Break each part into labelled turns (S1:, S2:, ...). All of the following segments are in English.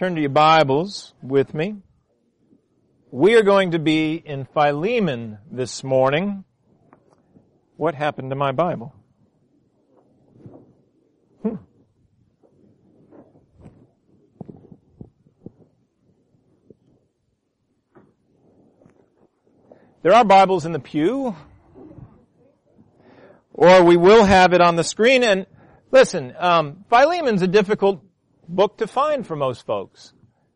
S1: Turn to your Bibles with me. We are going to be in Philemon this morning. What happened to my Bible? There are Bibles in the pew, or we will have it on the screen. And listen, Philemon's a difficult book to find for most folks.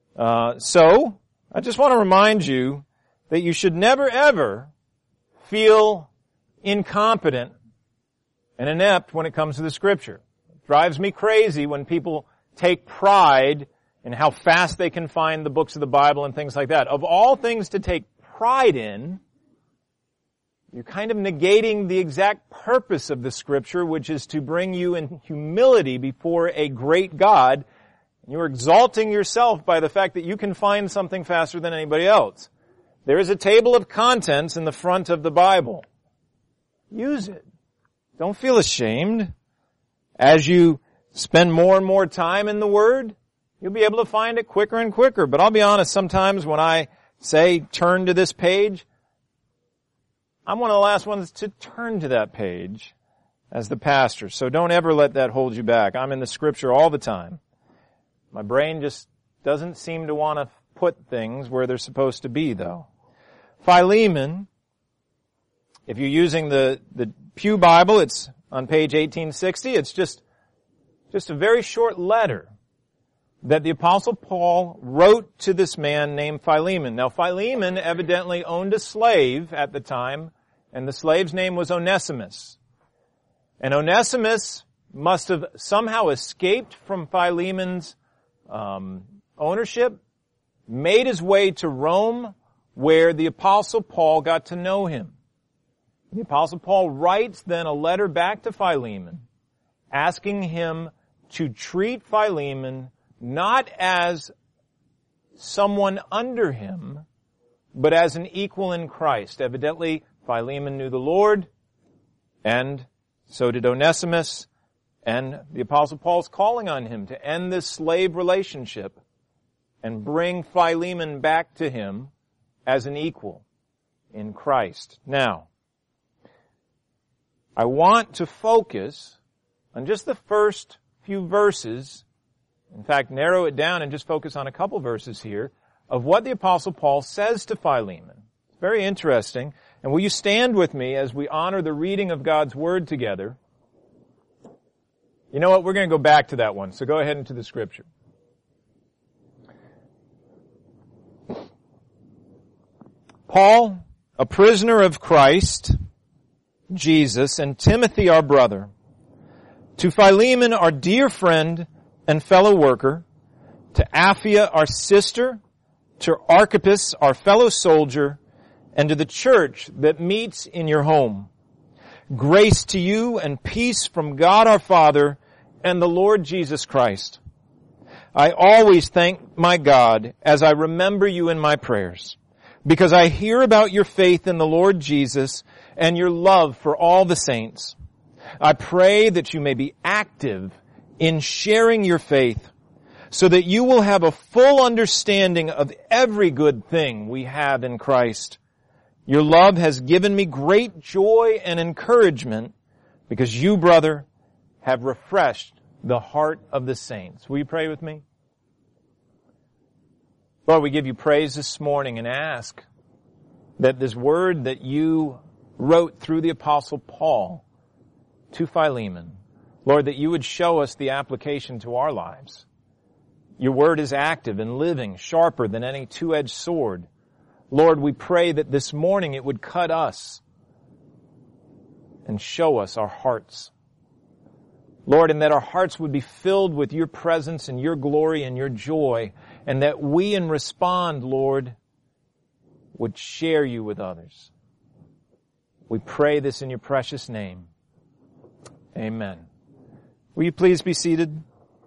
S1: So, I just want to remind you that you should never ever feel incompetent and inept when it comes to the Scripture. It drives me crazy when people take pride in how fast they can find the books of the Bible and things like that. Of all things to take pride in, you're kind of negating the exact purpose of the Scripture, which is to bring you in humility before a great God. You're exalting yourself by the fact that you can find something faster than anybody else. There is a table of contents in the front of the Bible. Use it. Don't feel ashamed. As you spend more and more time in the Word, you'll be able to find it quicker and quicker. But I'll be honest, sometimes when I say turn to this page, I'm one of the last ones to turn to that page as the pastor. So don't ever let that hold you back. I'm in the Scripture all the time. My brain just doesn't seem to want to put things where they're supposed to be, though. Philemon, if you're using the Pew Bible, it's on page 1860. It's just a very short letter that the Apostle Paul wrote to this man named Philemon. Now, Philemon evidently owned a slave at the time, and the slave's name was Onesimus. And Onesimus must have somehow escaped from Philemon's ownership, made his way to Rome, where the Apostle Paul got to know him. The Apostle Paul writes then a letter back to Philemon, asking him to treat Philemon not as someone under him, but as an equal in Christ. Evidently, Philemon knew the Lord, and so did Onesimus. And the Apostle Paul's calling on him to end this slave relationship and bring Philemon back to him as an equal in Christ. Now, I want to focus on just the first few verses, in fact, narrow it down and just focus on a couple verses here, of what the Apostle Paul says to Philemon. It's very interesting. And will you stand with me as we honor the reading of God's Word together? You know what? We're going to go back to that one. So go ahead into the Scripture. Paul, a prisoner of Christ, Jesus, and Timothy, our brother, to Philemon, our dear friend and fellow worker, to Apphia, our sister, to Archippus, our fellow soldier, and to the church that meets in your home. Grace to you and peace from God our Father and the Lord Jesus Christ. I always thank my God as I remember you in my prayers, because I hear about your faith in the Lord Jesus and your love for all the saints. I pray that you may be active in sharing your faith, so that you will have a full understanding of every good thing we have in Christ. Your love has given me great joy and encouragement, because you, brother, have refreshed the heart of the saints. Will you pray with me? Lord, we give you praise this morning and ask that this word that you wrote through the Apostle Paul to Philemon, Lord, that you would show us the application to our lives. Your word is active and living, sharper than any two-edged sword. Lord, we pray that this morning it would cut us and show us our hearts. Lord, and that our hearts would be filled with your presence and your glory and your joy, and that we, in respond, Lord, would share you with others. We pray this in your precious name. Amen. Will you please be seated?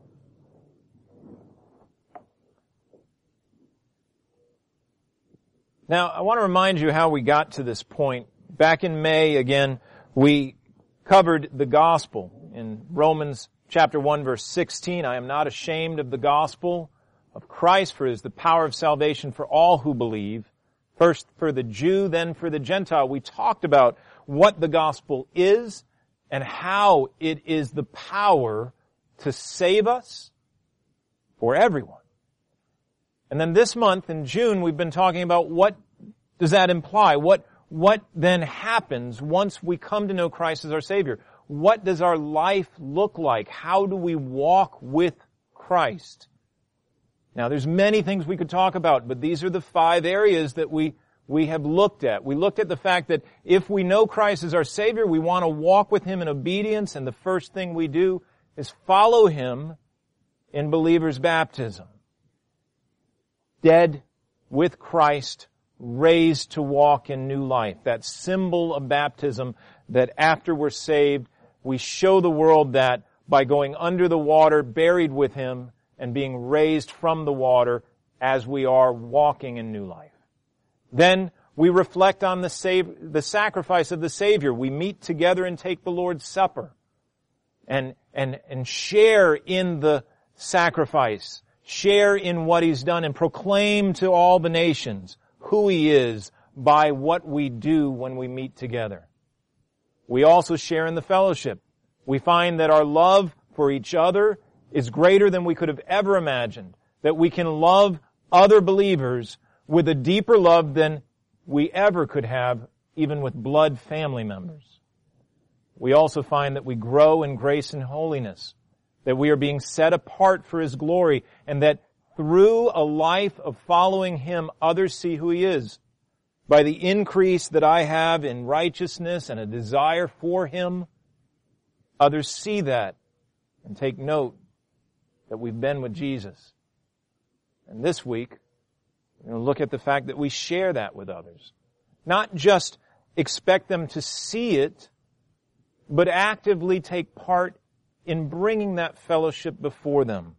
S1: Now, I want to remind you how we got to this point. Back in May, again, we covered the gospel in Romans chapter 1, verse 16. I am not ashamed of the gospel, of Christ, for it is the power of salvation for all who believe, first for the Jew, then for the Gentile. We talked about what the gospel is and how it is the power to save us for everyone. And then this month in June, we've been talking about what does that imply? What then happens once we come to know Christ as our Savior? What does our life look like? How do we walk with Christ? Now, there's many things we could talk about, but these are the 5 areas that we have looked at. We looked at the fact that if we know Christ as our Savior, we want to walk with Him in obedience, and the first thing we do is follow Him in believer's baptism. Dead with Christ, raised to walk in new life. That symbol of baptism, that after we're saved, we show the world that by going under the water, buried with Him, and being raised from the water as we are walking in new life. Then we reflect on the sacrifice of the Savior. We meet together and take the Lord's Supper and share in the sacrifice, share in what He's done, and proclaim to all the nations who He is by what we do when we meet together. We also share in the fellowship. We find that our love for each other is greater than we could have ever imagined, that we can love other believers with a deeper love than we ever could have, even with blood family members. We also find that we grow in grace and holiness, that we are being set apart for His glory, and that through a life of following Him, others see who He is. By the increase that I have in righteousness and a desire for Him, others see that and take note that we've been with Jesus. And this week, we're going to look at the fact that we share that with others. Not just expect them to see it, but actively take part in bringing that fellowship before them.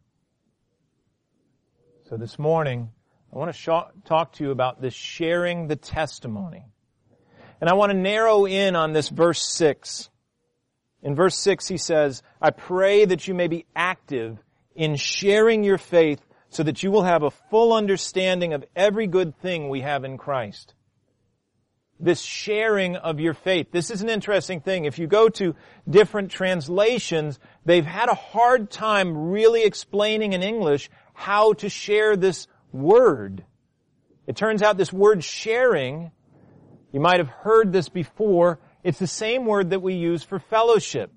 S1: So this morning, I want to talk to you about this sharing the testimony. And I want to narrow in on this verse 6. In verse 6 he says, I pray that you may be active in sharing your faith so that you will have a full understanding of every good thing we have in Christ. This sharing of your faith. This is an interesting thing. If you go to different translations, they've had a hard time really explaining in English how to share this word. It turns out this word sharing, you might have heard this before, it's the same word that we use for fellowship.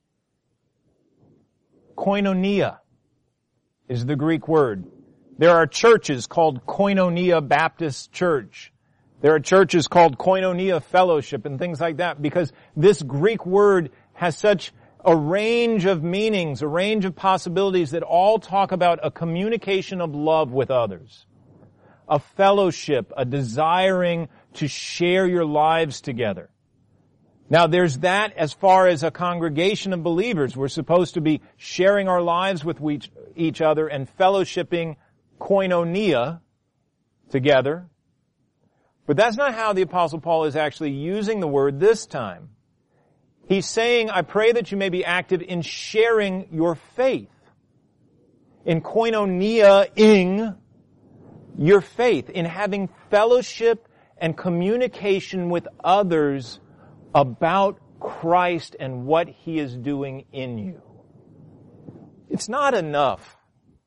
S1: Koinonia is the Greek word. There are churches called Koinonia Baptist Church. There are churches called Koinonia Fellowship and things like that because this Greek word has such a range of meanings, a range of possibilities that all talk about a communication of love with others. A fellowship, a desiring to share your lives together. Now there's that as far as a congregation of believers. We're supposed to be sharing our lives with each other and fellowshipping koinonia together. But that's not how the Apostle Paul is actually using the word this time. He's saying, I pray that you may be active in sharing your faith. In koinonia-ing your faith. In having fellowship and communication with others about Christ and what He is doing in you. It's not enough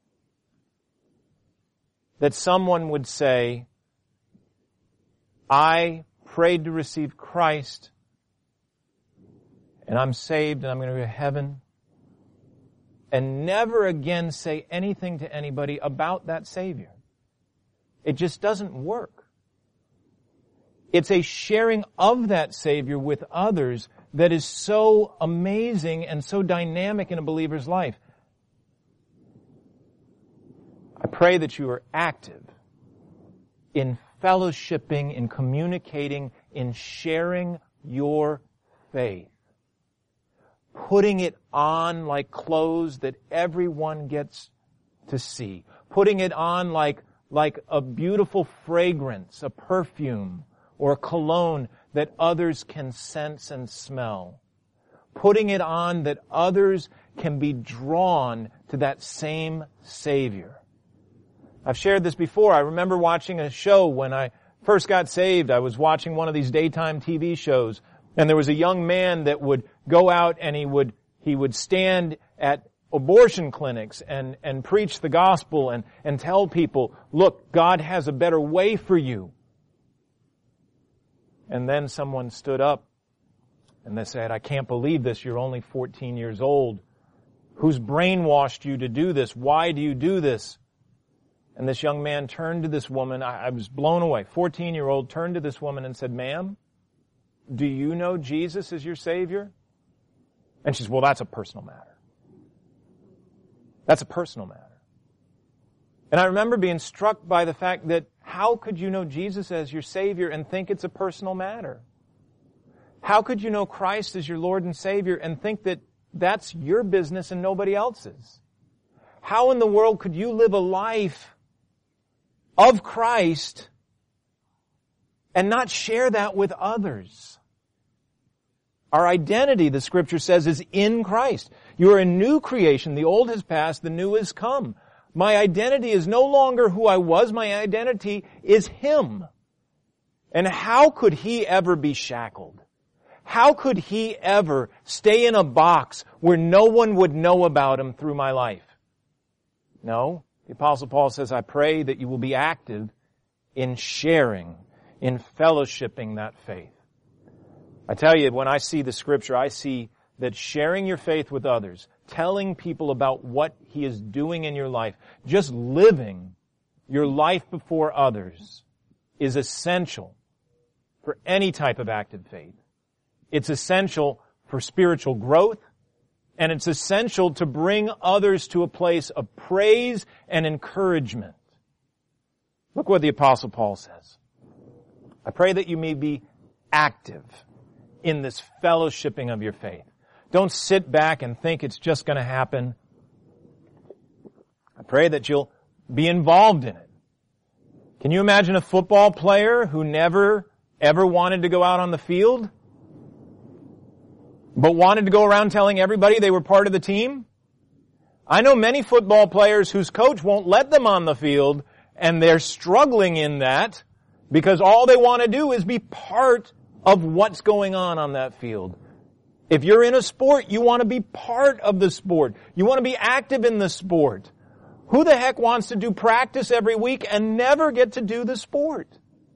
S1: that someone would say, I prayed to receive Christ and I'm saved and I'm going to go to heaven, and never again say anything to anybody about that Savior. It just doesn't work. It's a sharing of that Savior with others that is so amazing and so dynamic in a believer's life. I pray that you are active in fellowshipping, in communicating, in sharing your faith. Putting it on like clothes that everyone gets to see. Putting it on like a beautiful fragrance, a perfume, or a cologne that others can sense and smell. Putting it on that others can be drawn to that same Savior. I've shared this before. I remember watching a show when I first got saved. I was watching one of these daytime TV shows, and there was a young man that would go out and he would stand at abortion clinics and preach the gospel and tell people, look, God has a better way for you. And then someone stood up and they said, I can't believe this. You're only 14 years old. Who's brainwashed you to do this? Why do you do this? And this young man turned to this woman. I was blown away. 14-year-old turned to this woman and said, ma'am, do you know Jesus as your Savior? And she said, well, that's a personal matter. That's a personal matter. And I remember being struck by the fact that how could you know Jesus as your Savior and think it's a personal matter? How could you know Christ as your Lord and Savior and think that that's your business and nobody else's? How in the world could you live a life of Christ and not share that with others? Our identity, the Scripture says, is in Christ. You are a new creation. The old has passed, the new has come. My identity is no longer who I was. My identity is Him. And how could He ever be shackled? How could He ever stay in a box where no one would know about Him through my life? No. The Apostle Paul says, I pray that you will be active in sharing, in fellowshipping that faith. I tell you, when I see the Scripture, I see that sharing your faith with others, telling people about what He is doing in your life, just living your life before others is essential for any type of active faith. It's essential for spiritual growth, and it's essential to bring others to a place of praise and encouragement. Look what the Apostle Paul says. I pray that you may be active in this fellowshipping of your faith. Don't sit back and think it's just going to happen. I pray that you'll be involved in it. Can you imagine a football player who never, ever wanted to go out on the field, but wanted to go around telling everybody they were part of the team? I know many football players whose coach won't let them on the field, and they're struggling in that because all they want to do is be part of what's going on that field. If you're in a sport, you want to be part of the sport. You want to be active in the sport. Who the heck wants to do practice every week and never get to do the sport?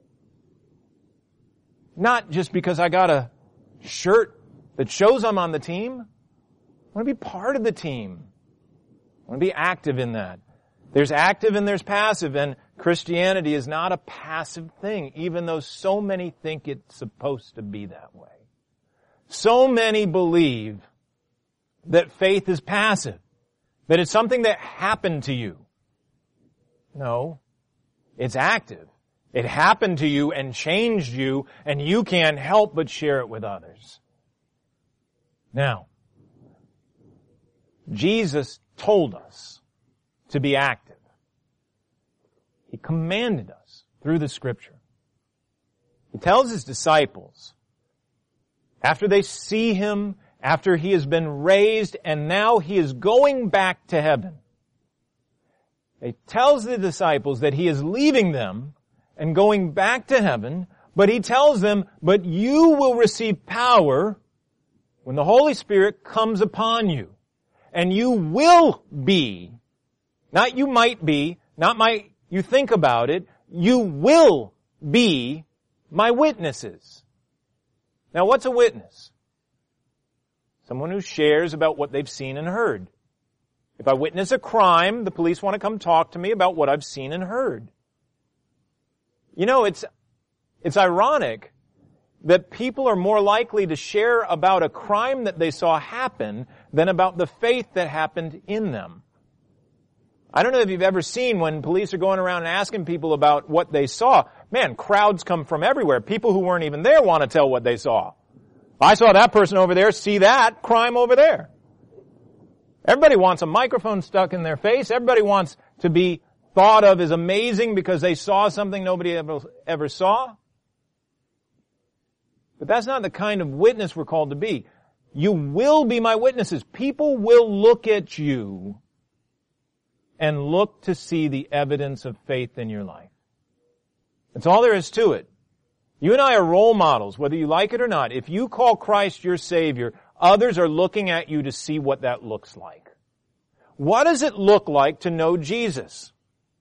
S1: Not just because I got a shirt that shows I'm on the team. I want to be part of the team. I want to be active in that. There's active and there's passive, and Christianity is not a passive thing, even though so many think it's supposed to be that way. So many believe that faith is passive, that it's something that happened to you. No, it's active. It happened to you and changed you, and you can't help but share it with others. Now, Jesus told us to be active. He commanded us through the Scripture. He tells His disciples, after they see Him, after He has been raised, and now He is going back to heaven, He tells the disciples that He is leaving them and going back to heaven, but He tells them, but you will receive power when the Holy Spirit comes upon you. And you will be, not you might be, not you think about it, you will be my witnesses. Now what's a witness? Someone who shares about what they've seen and heard. If I witness a crime, the police want to come talk to me about what I've seen and heard. You know, it's ironic that people are more likely to share about a crime that they saw happen than about the faith that happened in them. I don't know if you've ever seen when police are going around and asking people about what they saw. Man, crowds come from everywhere. People who weren't even there want to tell what they saw. I saw that person over there, see that crime over there. Everybody wants a microphone stuck in their face. Everybody wants to be thought of as amazing because they saw something nobody ever saw. But that's not the kind of witness we're called to be. You will be my witnesses. People will look at you and look to see the evidence of faith in your life. That's all there is to it. You and I are role models, whether you like it or not. If you call Christ your Savior, others are looking at you to see what that looks like. What does it look like to know Jesus?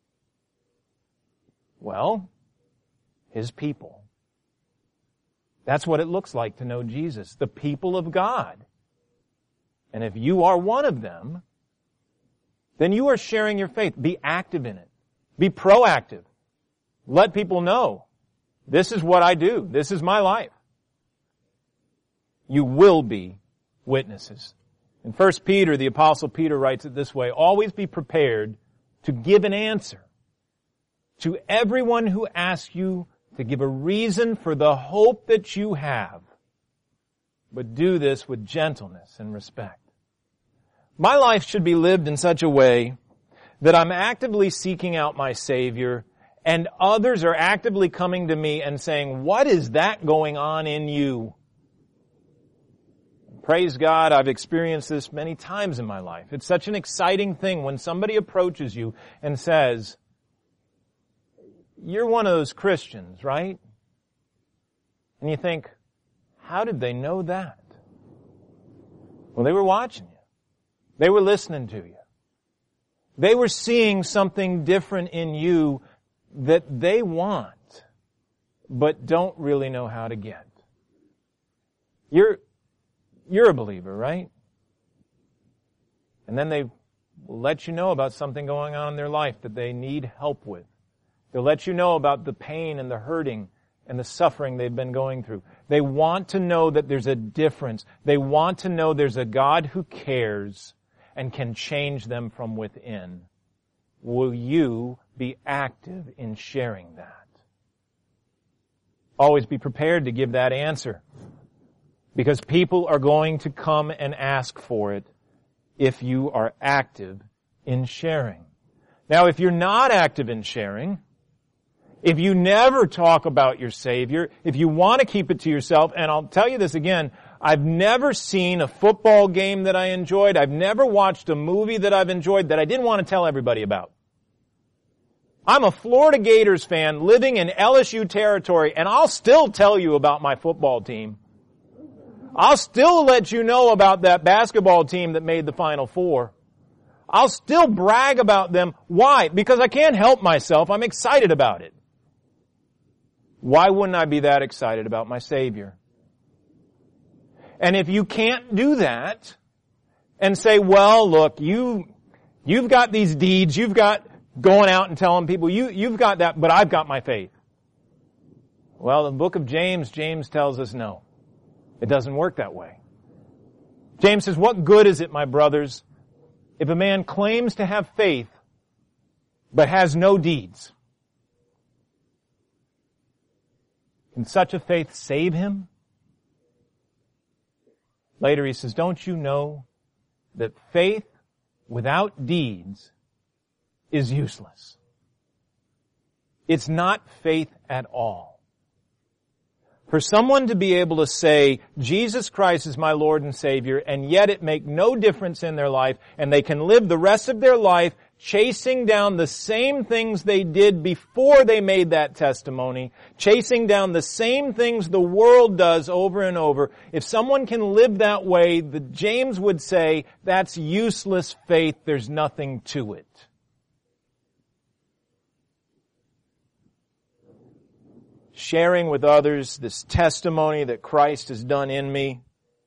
S1: Well, His people. That's what it looks like to know Jesus, the people of God. And if you are one of them, then you are sharing your faith. Be active in it. Be proactive. Let people know, this is what I do. This is my life. You will be witnesses. In 1 Peter, the Apostle Peter writes it this way, always be prepared to give an answer to everyone who asks you to give a reason for the hope that you have. But do this with gentleness and respect. My life should be lived in such a way that I'm actively seeking out my Savior and others are actively coming to me and saying, what is that going on in you? Praise God, I've experienced this many times in my life. It's such an exciting thing when somebody approaches you and says, you're one of those Christians, right? And you think, how did they know that? Well, they were watching you. They were listening to you. They were seeing something different in you that they want, but don't really know how to get. You're a believer, right? And then they will let you know about something going on in their life that they need help with. They'll let you know about the pain and the hurting and the suffering they've been going through. They want to know that there's a difference. They want to know there's a God who cares and can change them from within. Will you be active in sharing that? Always be prepared to give that answer, because people are going to come and ask for it if you are active in sharing. Now, if you're not active in sharing, if you never talk about your Savior, if you want to keep it to yourself, and I'll tell you this again, I've never seen a football game that I enjoyed. I've never watched a movie that I've enjoyed that I didn't want to tell everybody about. I'm a Florida Gators fan living in LSU territory, and I'll still tell you about my football team. I'll still let you know about that basketball team that made the Final Four. I'll still brag about them. Why? Because I can't help myself. I'm excited about it. Why wouldn't I be that excited about my Savior? And if you can't do that and say, well, look, you've got these deeds, you've got going out and telling people, you've got that, but I've got my faith. Well, in the book of James tells us no. It doesn't work that way. James says, what good is it, my brothers, if a man claims to have faith but has no deeds? Can such a faith save him? Later he says, don't you know that faith without deeds is useless? It's not faith at all. For someone to be able to say, Jesus Christ is my Lord and Savior, and yet it make no difference in their life, and they can live the rest of their life chasing down the same things they did before they made that testimony, chasing down the same things the world does over and over. If someone can live that way, James would say, that's useless faith, there's nothing to it. Sharing with others this testimony that Christ has done in me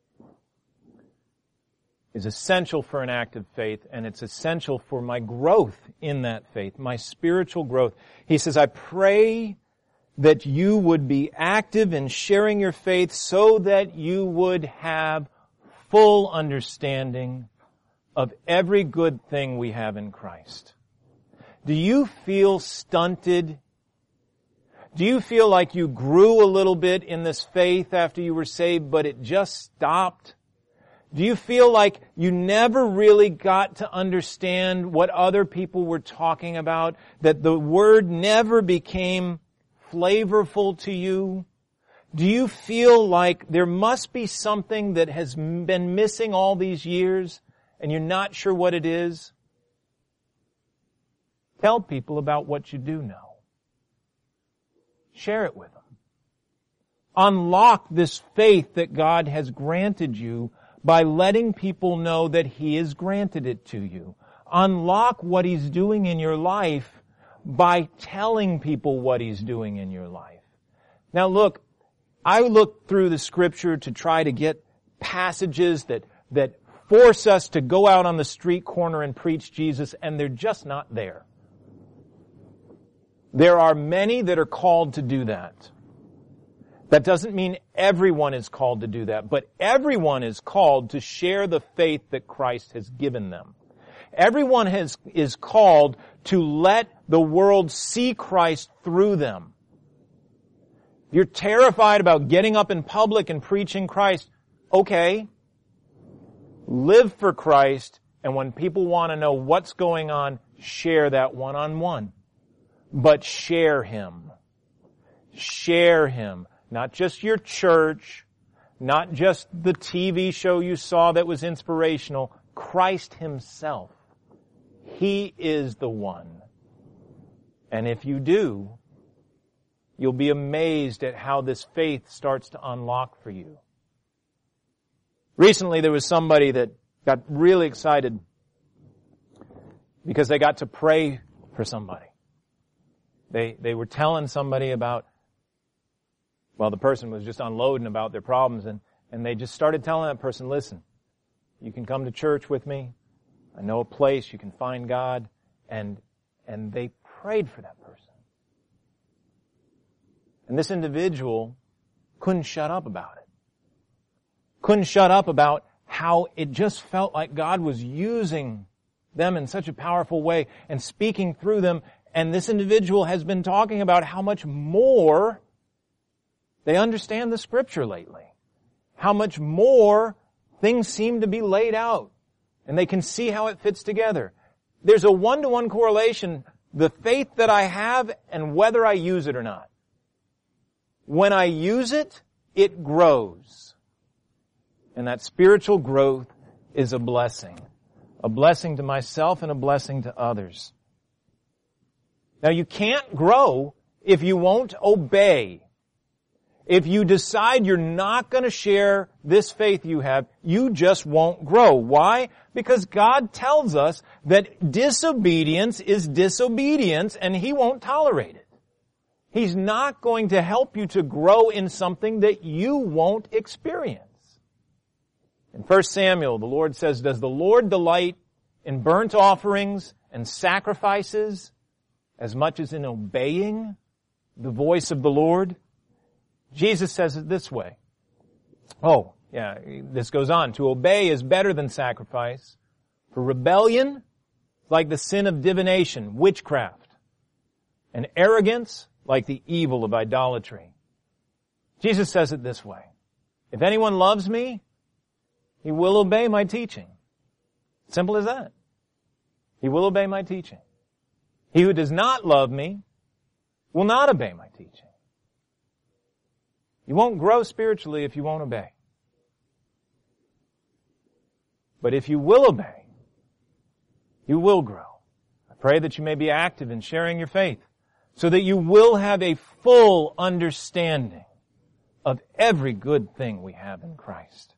S1: is essential for an active faith, and it's essential for my growth in that faith, my spiritual growth. He says, I pray that you would be active in sharing your faith so that you would have full understanding of every good thing we have in Christ. Do you feel stunted? Do you feel like you grew a little bit in this faith after you were saved, but it just stopped? Do you feel like you never really got to understand what other people were talking about? That the Word never became flavorful to you? Do you feel like there must be something that has been missing all these years and you're not sure what it is? Tell people about what you do know. Share it with them. Unlock this faith that God has granted you by letting people know that He has granted it to you. Unlock what He's doing in your life by telling people what He's doing in your life. Now look, I look through the Scripture to try to get passages that force us to go out on the street corner and preach Jesus, and they're just not there. There are many that are called to do that. That doesn't mean everyone is called to do that, but everyone is called to share the faith that Christ has given them. Everyone is called to let the world see Christ through them. If you're terrified about getting up in public and preaching Christ, okay. Live for Christ, and when people want to know what's going on, share that one-on-one. But share Him. Share Him. Not just your church, not just the TV show you saw that was inspirational. Christ Himself. He is the one. And if you do, you'll be amazed at how this faith starts to unlock for you. Recently there was somebody that got really excited because they got to pray for somebody. They were telling somebody about, well, the person was just unloading about their problems, and they just started telling that person, listen, you can come to church with me. I know a place you can find God. And they prayed for that person. And this individual couldn't shut up about it. Couldn't shut up about how it just felt like God was using them in such a powerful way and speaking through them. And this individual has been talking about how much more they understand the Scripture lately. How much more things seem to be laid out. And they can see how it fits together. There's a one-to-one correlation, the faith that I have and whether I use it or not. When I use it, it grows. And that spiritual growth is a blessing. A blessing to myself and a blessing to others. Now you can't grow if you won't obey. If you decide you're not going to share this faith you have, you just won't grow. Why? Because God tells us that disobedience is disobedience and He won't tolerate it. He's not going to help you to grow in something that you won't experience. In 1 Samuel, the Lord says, does the Lord delight in burnt offerings and sacrifices as much as in obeying the voice of the Lord? Jesus says it this way. Oh, yeah, this goes on. To obey is better than sacrifice. For rebellion is like the sin of divination, witchcraft, and arrogance like the evil of idolatry. Jesus says it this way. If anyone loves me, he will obey my teaching. Simple as that. He will obey my teaching. He who does not love me will not obey my teaching. You won't grow spiritually if you won't obey. But if you will obey, you will grow. I pray that you may be active in sharing your faith so that you will have a full understanding of every good thing we have in Christ.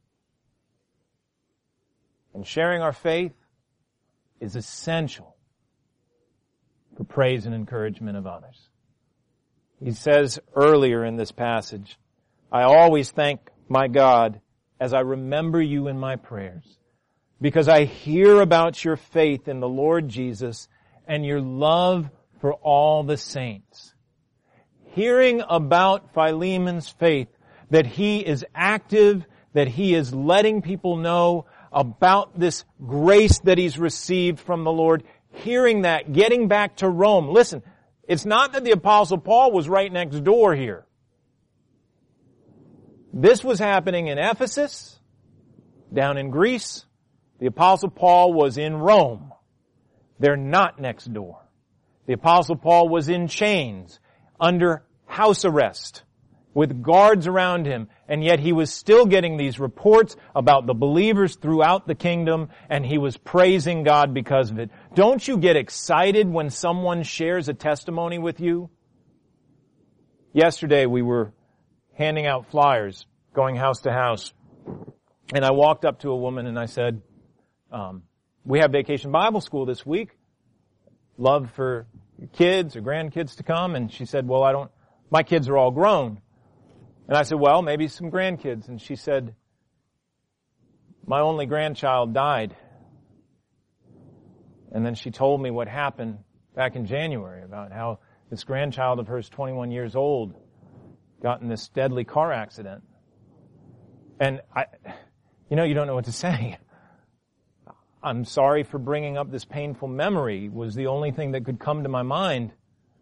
S1: And sharing our faith is essential for praise and encouragement of others. He says earlier in this passage, I always thank my God as I remember you in my prayers, because I hear about your faith in the Lord Jesus and your love for all the saints. Hearing about Philemon's faith, that he is active, that he is letting people know about this grace that he's received from the Lord, hearing that, getting back to Rome. Listen, it's not that the Apostle Paul was right next door here. This was happening in Ephesus, down in Greece. The Apostle Paul was in Rome. They're not next door. The Apostle Paul was in chains, under house arrest. with guards around him, and yet he was still getting these reports about the believers throughout the kingdom, and he was praising God because of it. Don't you get excited when someone shares a testimony with you? Yesterday we were handing out flyers, going house to house, and I walked up to a woman and I said, we have Vacation Bible School this week. Love for kids or grandkids to come. And she said, well, my kids are all grown. And I said, well, maybe some grandkids. And she said, my only grandchild died. And then she told me what happened back in January about how this grandchild of hers, 21 years old, got in this deadly car accident. And you don't know what to say. I'm sorry for bringing up this painful memory was the only thing that could come to my mind.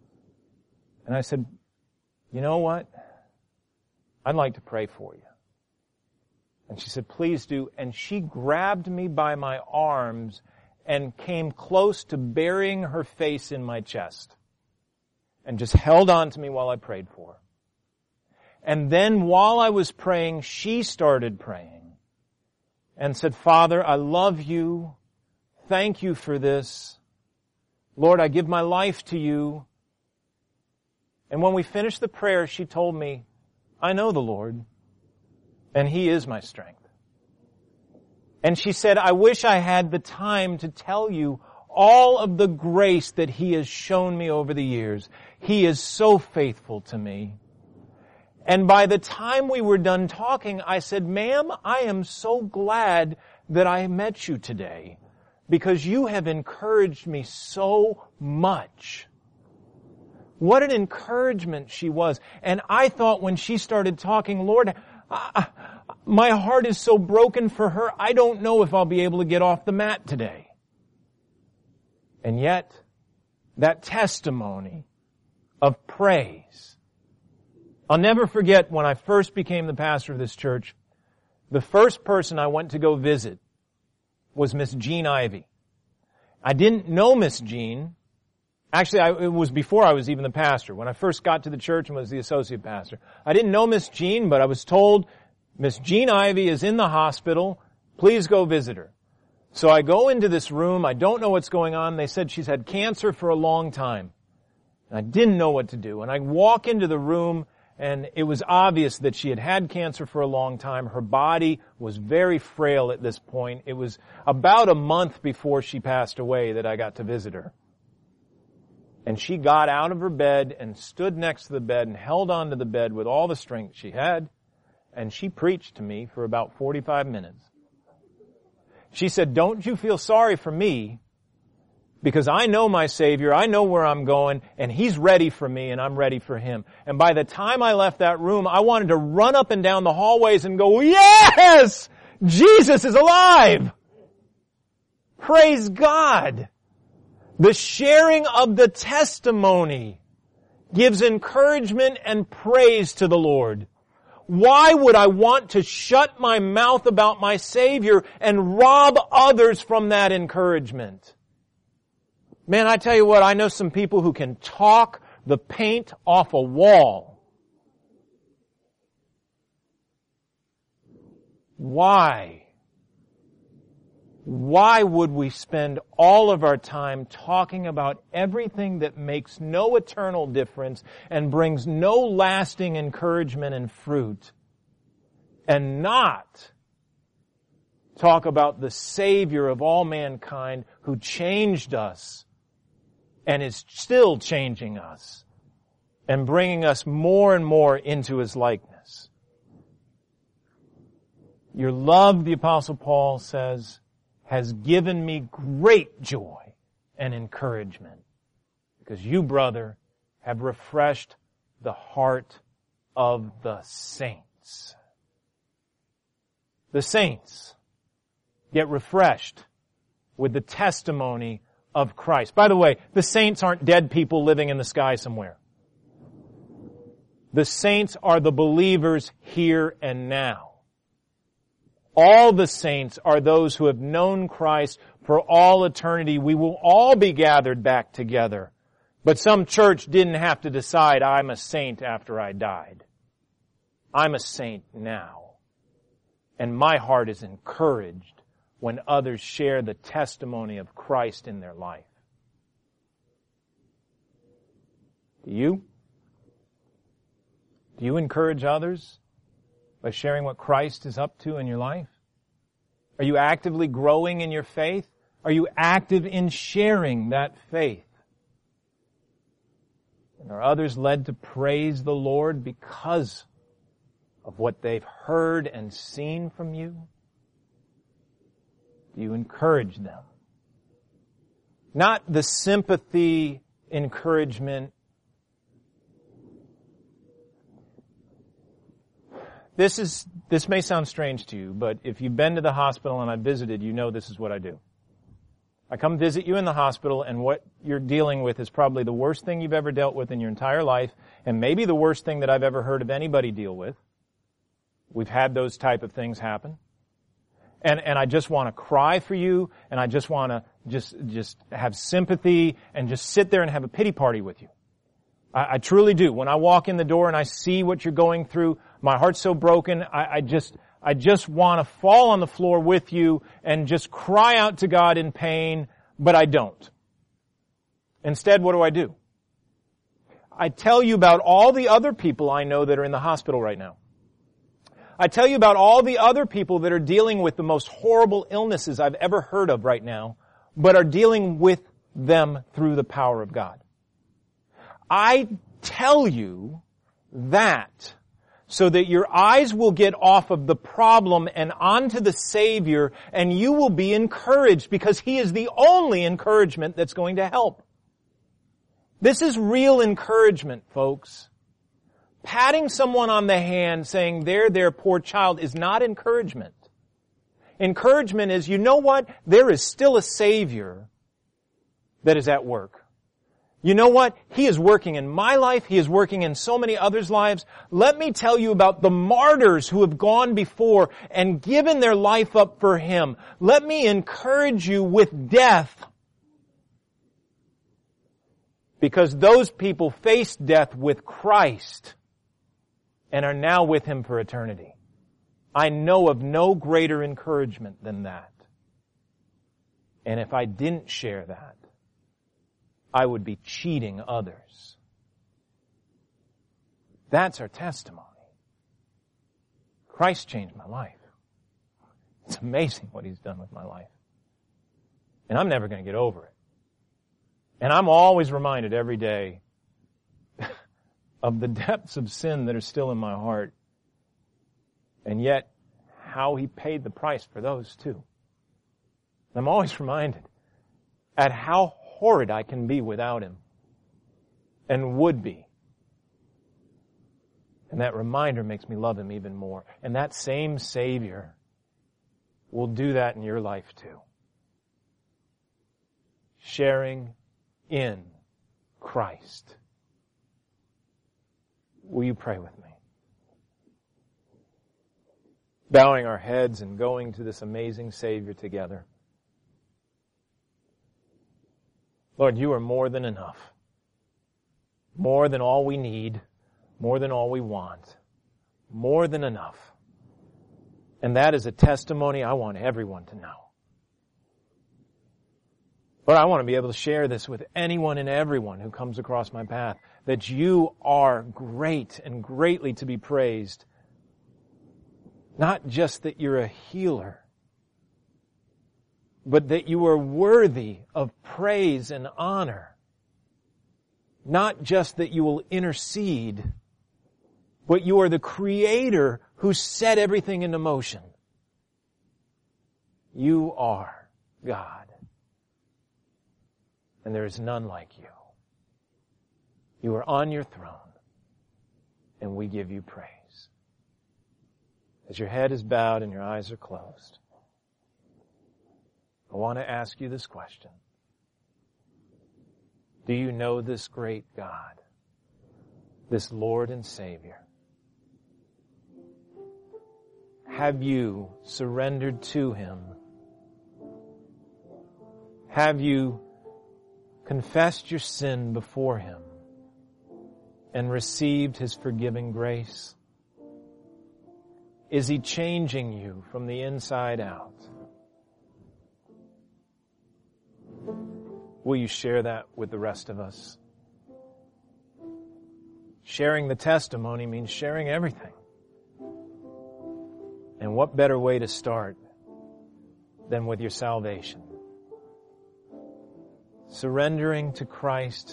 S1: And I said, you know what? I'd like to pray for you. And she said, please do. And she grabbed me by my arms and came close to burying her face in my chest and just held on to me while I prayed for her. And then while I was praying, she started praying and said, Father, I love you. Thank you for this. Lord, I give my life to you. And when we finished the prayer, she told me, I know the Lord, and He is my strength. And she said, I wish I had the time to tell you all of the grace that He has shown me over the years. He is so faithful to me. And by the time we were done talking, I said, ma'am, I am so glad that I met you today because you have encouraged me so much. What an encouragement she was. And I thought when she started talking, Lord, my heart is so broken for her, I don't know if I'll be able to get off the mat today. And yet, that testimony of praise. I'll never forget when I first became the pastor of this church, the first person I went to go visit was Miss Jean Ivy. I didn't know Miss Jean. Actually, it was before I was even the pastor, when I first got to the church and was the associate pastor. I didn't know Miss Jean, but I was told, Miss Jean Ivy is in the hospital. Please go visit her. So I go into this room. I don't know what's going on. They said she's had cancer for a long time. And I didn't know what to do. And I walk into the room, and it was obvious that she had cancer for a long time. Her body was very frail at this point. It was about a month before she passed away that I got to visit her. And she got out of her bed and stood next to the bed and held onto the bed with all the strength she had. And she preached to me for about 45 minutes. She said, don't you feel sorry for me, because I know my Savior, I know where I'm going, and He's ready for me and I'm ready for Him. And by the time I left that room, I wanted to run up and down the hallways and go, yes! Jesus is alive! Praise God! The sharing of the testimony gives encouragement and praise to the Lord. Why would I want to shut my mouth about my Savior and rob others from that encouragement? Man, I tell you what, I know some people who can talk the paint off a wall. Why? Why would we spend all of our time talking about everything that makes no eternal difference and brings no lasting encouragement and fruit, and not talk about the Savior of all mankind who changed us and is still changing us and bringing us more and more into His likeness? Your love, the Apostle Paul says, has given me great joy and encouragement, because you, brother, have refreshed the heart of the saints. The saints get refreshed with the testimony of Christ. By the way, the saints aren't dead people living in the sky somewhere. The saints are the believers here and now. All the saints are those who have known Christ for all eternity. We will all be gathered back together. But some church didn't have to decide I'm a saint after I died. I'm a saint now. And my heart is encouraged when others share the testimony of Christ in their life. Do you? Do you encourage others by sharing what Christ is up to in your life? Are you actively growing in your faith? Are you active in sharing that faith? And are others led to praise the Lord because of what they've heard and seen from you? Do you encourage them? Not the sympathy encouragement. This may sound strange to you, but if you've been to the hospital and I've visited, you know this is what I do. I come visit you in the hospital, and what you're dealing with is probably the worst thing you've ever dealt with in your entire life, and maybe the worst thing that I've ever heard of anybody deal with. We've had those type of things happen. And I just want to cry for you, and I just want to just have sympathy and just sit there and have a pity party with you. I truly do. When I walk in the door and I see what you're going through, my heart's so broken, I just want to fall on the floor with you and just cry out to God in pain, but I don't. Instead, what do? I tell you about all the other people I know that are in the hospital right now. I tell you about all the other people that are dealing with the most horrible illnesses I've ever heard of right now, but are dealing with them through the power of God. I tell you that so that your eyes will get off of the problem and onto the Savior, and you will be encouraged because He is the only encouragement that's going to help. This is real encouragement, folks. Patting someone on the hand saying, there, poor child, is not encouragement. Encouragement is, you know what? There is still a Savior that is at work. You know what? He is working in my life. He is working in so many others' lives. Let me tell you about the martyrs who have gone before and given their life up for Him. Let me encourage you with death. Because those people faced death with Christ and are now with Him for eternity. I know of no greater encouragement than that. And if I didn't share that, I would be cheating others. That's our testimony. Christ changed my life. It's amazing what He's done with my life. And I'm never going to get over it. And I'm always reminded every day of the depths of sin that are still in my heart. And yet, how He paid the price for those too. I'm always reminded at how horrid I can be without Him. And would be. And that reminder makes me love Him even more. And that same Savior will do that in your life too. Sharing in Christ. Will you pray with me? Bowing our heads and going to this amazing Savior together. Lord, You are more than enough. More than all we need. More than all we want. More than enough. And that is a testimony I want everyone to know. Lord, I want to be able to share this with anyone and everyone who comes across my path, that You are great and greatly to be praised. Not just that You're a healer, but that You are worthy of praise and honor. Not just that You will intercede, but You are the Creator who set everything into motion. You are God. And there is none like You. You are on Your throne, and we give You praise. As your head is bowed and your eyes are closed, I want to ask you this question. Do you know this great God, this Lord and Savior? Have you surrendered to Him? Have you confessed your sin before Him and received His forgiving grace? Is He changing you from the inside out? Will you share that with the rest of us? Sharing the testimony means sharing everything. And what better way to start than with your salvation? Surrendering to Christ,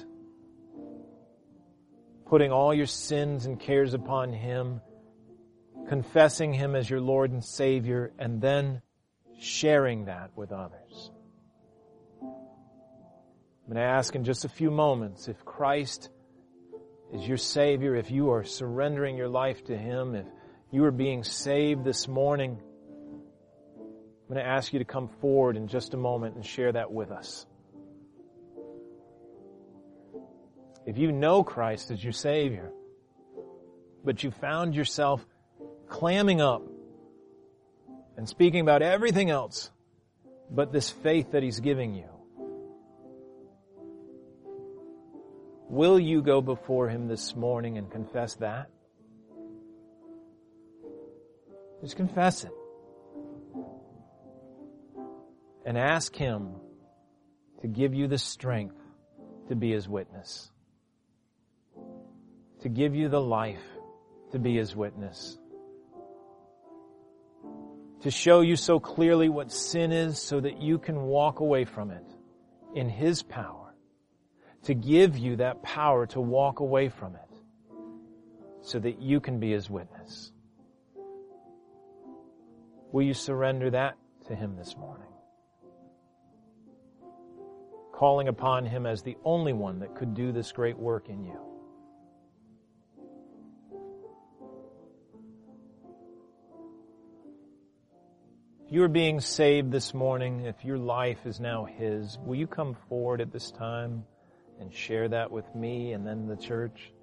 S1: putting all your sins and cares upon Him, confessing Him as your Lord and Savior, and then sharing that with others. I'm going to ask in just a few moments if Christ is your Savior, if you are surrendering your life to Him, if you are being saved this morning. I'm going to ask you to come forward in just a moment and share that with us. If you know Christ as your Savior, but you found yourself clamming up and speaking about everything else but this faith that He's giving you, will you go before Him this morning and confess that? Just confess it. And ask Him to give you the strength to be His witness. To give you the life to be His witness. To show you so clearly what sin is so that you can walk away from it in His power. To give you that power to walk away from it so that you can be His witness. Will you surrender that to Him this morning? Calling upon Him as the only one that could do this great work in you. If you are being saved this morning, if your life is now His, will you come forward at this time and share that with me and then the church?